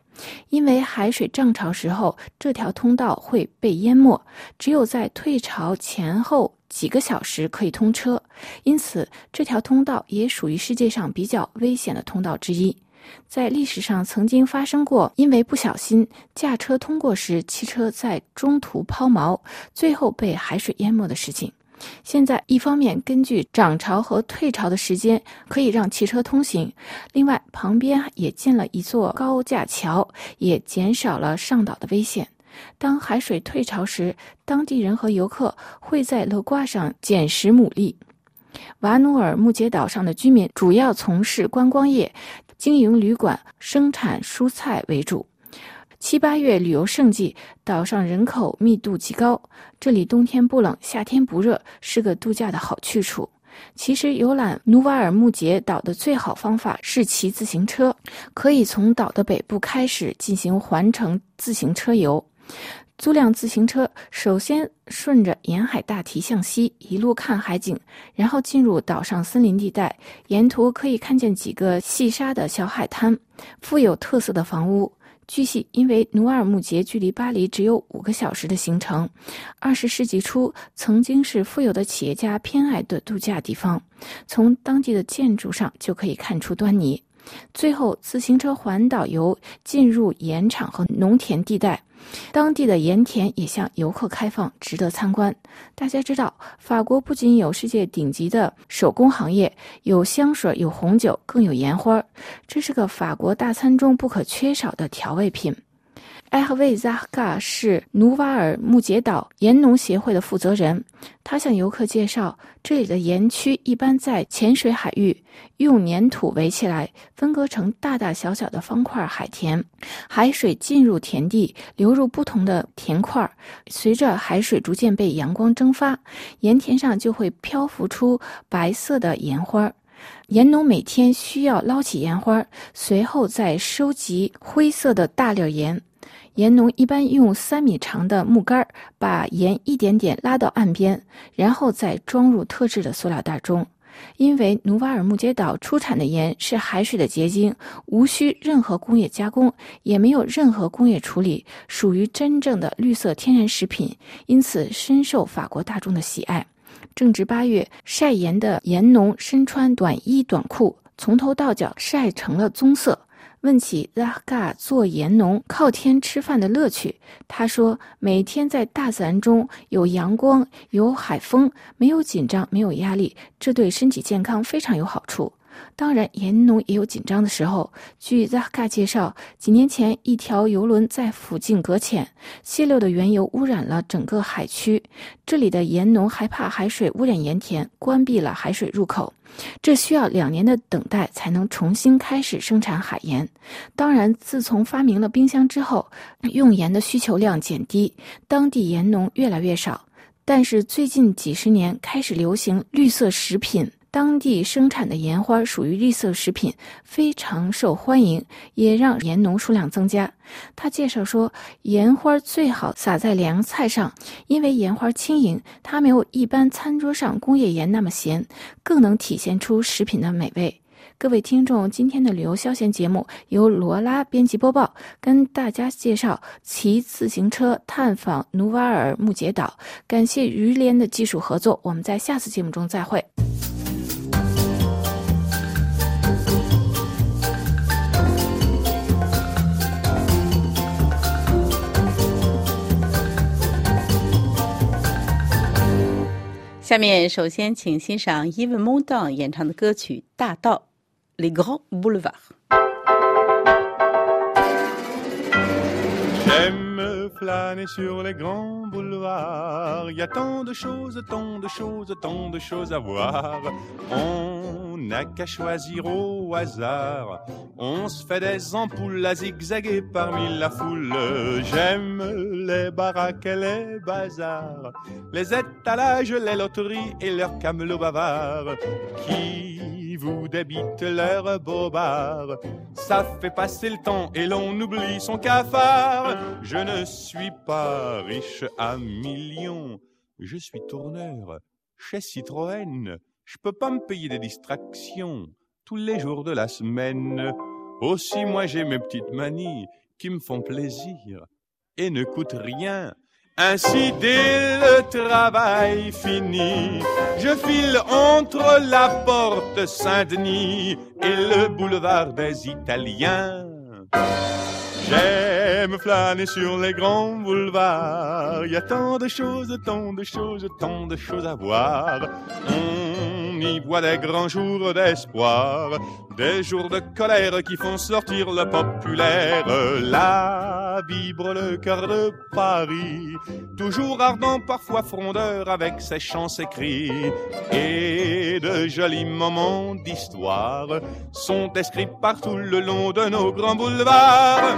因为海水涨潮时候，这条通道会被淹没，只有在退潮前后几个小时可以通车，因此这条通道也属于世界上比较危险的通道之一。在历史上曾经发生过因为不小心驾车通过时，汽车在中途抛锚，最后被海水淹没的事情。现在一方面根据涨潮和退潮的时间可以让汽车通行，另外旁边也建了一座高架桥，也减少了上岛的危险。当海水退潮时，当地人和游客会在楼挂上捡拾牡蛎。瓦努尔木杰岛上的居民主要从事观光业，经营旅馆，生产蔬菜为主。7、8月旅游盛季，岛上人口密度极高，这里冬天不冷，夏天不热，是个度假的好去处。其实游览努瓦尔木杰岛的最好方法是骑自行车，可以从岛的北部开始进行环城自行车游。租辆自行车，首先顺着沿海大堤向西，一路看海景，然后进入岛上森林地带，沿途可以看见几个细沙的小海滩，富有特色的房屋。据悉，因为努瓦尔木杰距离巴黎只有5个小时的行程，20世纪初曾经是富有的企业家偏爱的度假地方，从当地的建筑上就可以看出端倪。最后，自行车环岛游进入盐场和农田地带，当地的盐田也向游客开放，值得参观。大家知道，法国不仅有世界顶级的手工行业，有香水，有红酒，更有盐花，这是个法国大餐中不可缺少的调味品。埃赫维扎嘎是努瓦尔木杰岛盐农协会的负责人，他向游客介绍，这里的盐区一般在浅水海域，用粘土围起来，分割成大大小小的方块海田，海水进入田地，流入不同的田块，随着海水逐渐被阳光蒸发，盐田上就会漂浮出白色的盐花。盐农每天需要捞起盐花，随后再收集灰色的大粒盐。盐农一般用3米长的木杆把盐一点点拉到岸边，然后再装入特制的塑料袋中。因为努瓦尔木杰岛出产的盐是海水的结晶，无需任何工业加工，也没有任何工业处理，属于真正的绿色天然食品，因此深受法国大众的喜爱。正值8月，晒盐的盐农身穿短衣短裤，从头到脚晒成了棕色。问起拉嘎做盐农靠天吃饭的乐趣，他说，每天在大自然中有阳光，有海风，没有紧张，没有压力，这对身体健康非常有好处。当然，盐农也有紧张的时候。据拉嘎介绍，几年前一条游轮在附近搁浅，泄漏的原油污染了整个海区。这里的盐农害怕海水污染盐田，关闭了海水入口，这需要2年的等待才能重新开始生产海盐。当然，自从发明了冰箱之后，用盐的需求量减低，当地盐农越来越少。但是最近几十年开始流行绿色食品，当地生产的盐花属于绿色食品，非常受欢迎，也让盐农数量增加。他介绍说，盐花最好撒在凉菜上，因为盐花轻盈，它没有一般餐桌上工业盐那么咸，更能体现出食品的美味。各位听众，今天的旅游消闲节目由罗拉编辑播报，跟大家介绍骑自行车探访努瓦尔木杰岛。感谢于连的技术合作，我们在下次节目中再会。 下面首先请欣赏伊文·蒙当演唱的歌曲《大道》Les Grands Boulevards。J'aime flâner sur les grands boulevards. Il y a tant de choses, tant de choses, tant de choses à voir. On n'a qu'à choisir au hasard. On se fait des ampoules à zigzaguer parmi la foule. J'aime les baraques et les bazars, les étalages, les loteries et leurs camelots bavards qui vous débitent leurs bobards. Ça fait passer le temps et l'on oublie son cafard. Je ne suis pas riche à millions, je suis tourneur chez Citroën. Je peux pas me payer des distractions tous les jours de la semaine. Aussi moi j'ai mes petites manies qui me font plaisir et ne coûtent rien. Ainsi, dès le travail fini, je file entre la porte Saint-Denis et le boulevard des Italiens. J'aime flâner sur les grands boulevards. Il y a tant de choses, tant de choses, tant de choses à voir. On y voit des grands jours d'espoir, des jours de colère qui font sortir le populaire. Là vibre le cœur de Paris, toujours ardent, parfois frondeur, avec ses chants, ses cris. Et de jolis moments d'histoire sont inscrits partout le long de nos grands boulevards.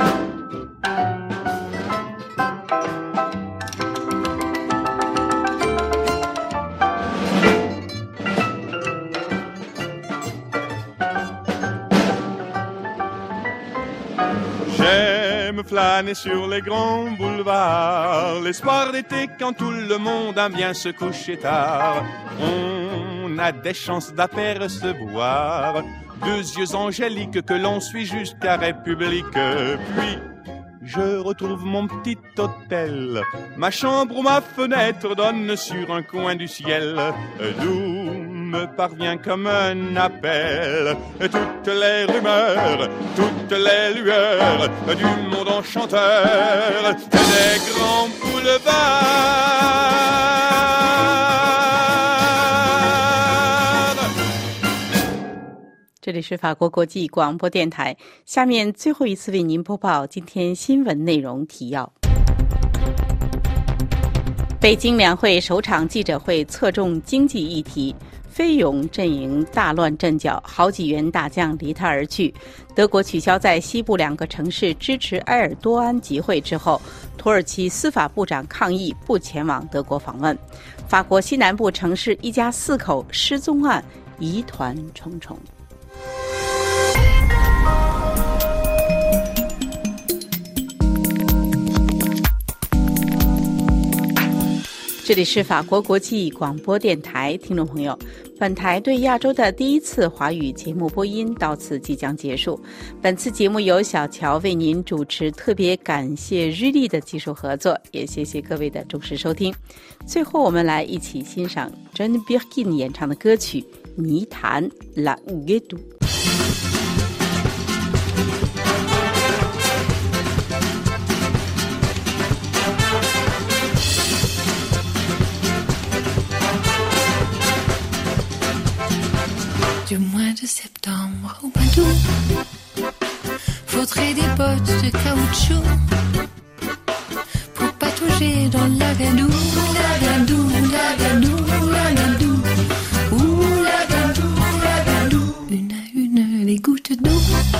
J'aime flâner sur les grands boulevards, l'espoir d'été quand tout le monde aime bien se coucher tard. On a des chances d'apercevoir deux yeux angéliques que l'on suit jusqu'à République. Puis je retrouve mon petit hôtel, ma chambre ou ma fenêtre donne sur un coin du ciel, d'où me parvient comme un appel toutes les rumeurs, toutes les lueurs du monde enchanteur des grands boulevards. 这里是法国国际广播电台，下面最后一次为您播报今天新闻内容提要。北京两会首场记者会侧重经济议题，菲勇阵营大乱阵脚，好几员大将离他而去。德国取消在西部2个城市支持埃尔多安集会之后，土耳其司法部长抗议不前往德国访问。法国西南部城市一家4口失踪案疑团重重。这里是法国国际广播电台，听众朋友，本台对亚洲的第一次华语节目播音到此即将结束。本次节目由小乔为您主持，特别感谢日丽的技术合作，也谢谢各位的忠实收听。最后，我们来一起欣赏 Jane Birkin 演唱的歌曲《泥潭 La Guédou》。 Du mois de septembre au mois d'août, faudrait des bottes de caoutchouc pour patauger dans l'agadou, l'agadou, l'agadou, l'agadou, ouh l'agadou, l'agadou. Une à une, les gouttes d'eau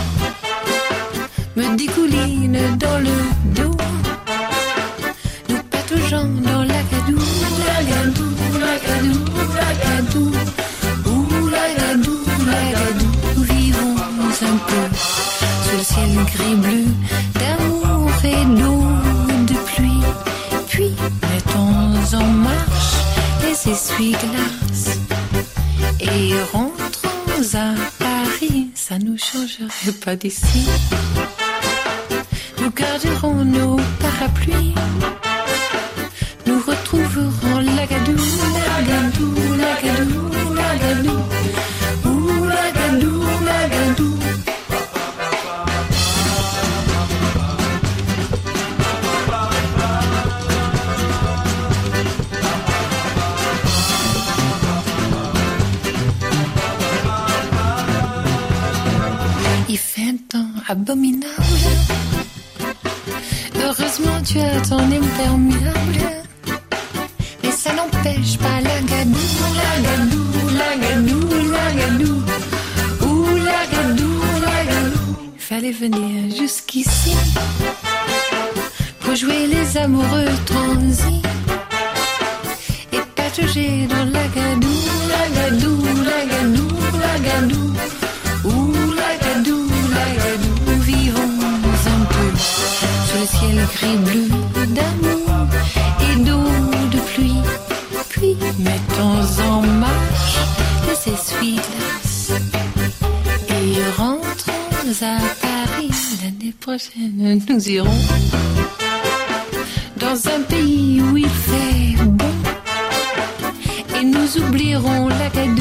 me dégoulinent dans le dos. Nous pataugeons dans l'agadou, l'agadou, l'agadou, l'agadou. Nous vivons un peu sous le ciel gris-bleu d'amour et d'eau de pluie. Puis mettons en marche les essuie-glaces et rentrons à Paris. Ça nous changerait pas d'ici. Nous garderons nos parapluies. Nous retrouverons l'agadou, l'agadou, l'agadou, l'agadou. L'agadou, l'agadou. Il fait un temps abominable. Heureusement tu as ton imperméable. Mais ça n'empêche pas l'agadou, l'agadou, l'agadou, l'agadou. Fallait venir jusqu'ici pour jouer les amoureux transis et patauger dans l'agadou, l'agadou, l'agadou, l'agadou, ouh l'agadou, l'agadou. Vivons un peu sous le ciel gris-bleu d'amour et d'eau de pluie. Puis mettons en marche les essuie-glaces et rentrons à Paris. L'année prochaine, nous irons dans un pays où il fait bon. Et nous oublierons l'académie